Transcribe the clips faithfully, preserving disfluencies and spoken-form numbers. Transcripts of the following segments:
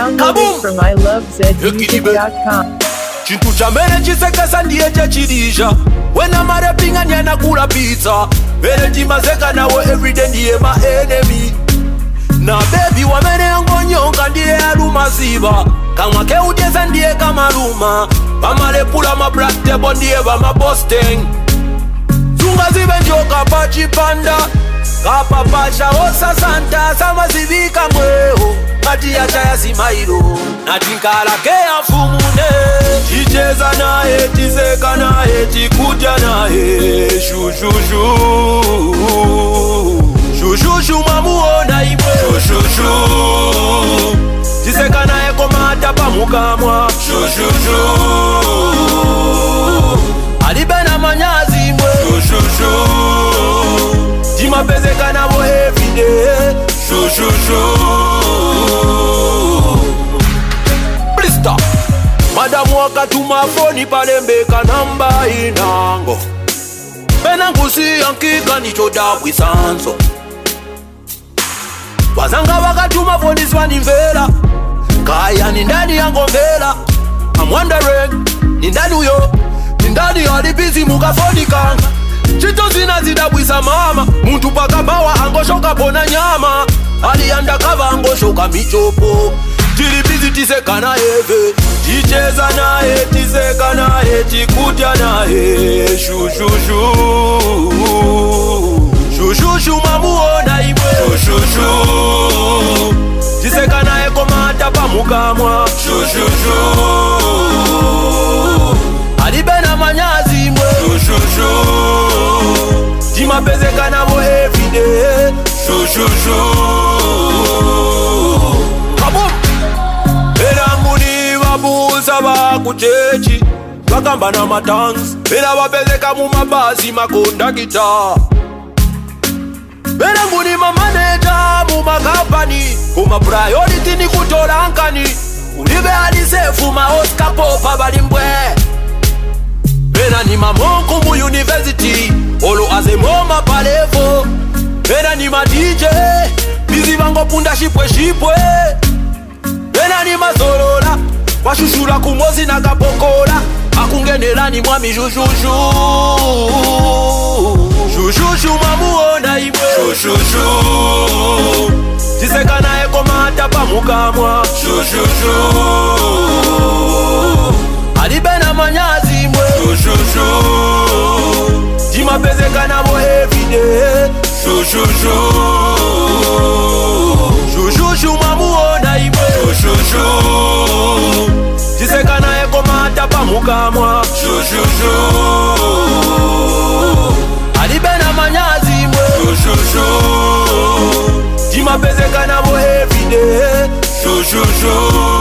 Download from I love Z music dot com. Chintu chamene chisekesa ndiye chachidisha. When I'm rapping and yana kula pizza. Vele chimazeka nawe everyday ndiye my enemy. Na baby wamene angonyonga ndiye alumaziba. Kamwa ke ujeza ndiye kamaluma. Pamale pula ma black table ndiye bama Boston. Zunga zibe njoka pachipanda. Kapa pasha osa santa sama zibika mweho. Kati ya chaya simairo Natinkala kea fumune Chicheza nae, chiseka nae, chikuja nae Shu shu shu Shu shu shu mamuona imwe Shu shu shu Chiseka nae komata pamukamwa Shu shu shu Alibena manyazi imwe Shu shu shu Chimapezeka na bo everyday Shu shu shu Blista Madam waka tuma phone palembeka namba inango Bena ngusi yankika nichoda bwisanzo Wazanga waka tuma phone swani mvela Kaya nindani yango mvela I'm wondering Nindani uyo Nindani alibizi muka phone kanga Chito zina zidabwisa mama Muntu paka bawa angoshoka pona nyama Ali undercover angoshoka michopo Tilibizi tiseka na eve Ticheza na he, tiseka na he Tikuja na he Shu shu shu Shu shu shu mamuona imwe Shu shu shu Tiseka na he komata pamukamwa Shu shu shu Alibena manyazi imwe Shu shu shu Timapezeka na bo everyday Shu shu shu Kaboom Elanguni wabuza bakuchechi Wakamba na matangs Bela wapezeka mu mabazi makonda kita Elanguni mamaneja mu makampani Kuma priority ni kutolankani Ulibe alisefu ma Oscar Popa balimbwe Bela ni mamonku mu university Olo azemoma palevo Bela ni ma D J Bizi bango punda shipwe shipwe Bela ni mazolola Washushura kumozi na kapokola Akungenela ni mwami jujuju Jujuju mamuona imwe Jujuju Tiseka na eko mata pamukamwa Jujuju Alibena manyazi imwe Jujuju Timapezeka na bo everyday Jujuju Jujuju mamuona imwe Jujuju Tiseka na eko mata pamukamwa Jujuju Alibena manyazi imwe Jujuju Timapezeka na bo everyday Jujuju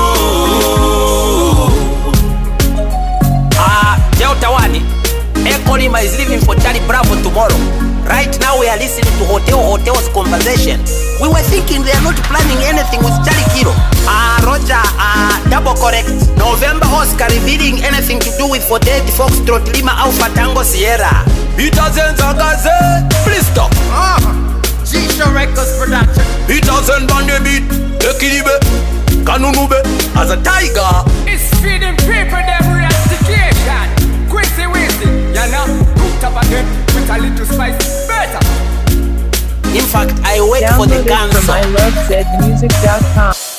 Ah, Delta One Echo Lima is leaving for Charlie Bravo tomorrow. Right now we are listening to Hotel Hotel's conversation. We were thinking they are not planning anything with Charlie Kiro. Ah, uh, Roger, ah, uh, double correct. November Oscar revealing anything to do with forty-eight Foxtrot Lima Alpha Tango Sierra. Peter Zenzagaze, please stop. Ah, G-Show Records production. Peter Zen Bande beat, Ekilibe, Kanunube, as a tiger. It's feeding people them reactivation. Quincy Weezy, you know, cooked up again with a little spice. Better. In fact, I wait Download for the it cancer. from I love Z music dot com.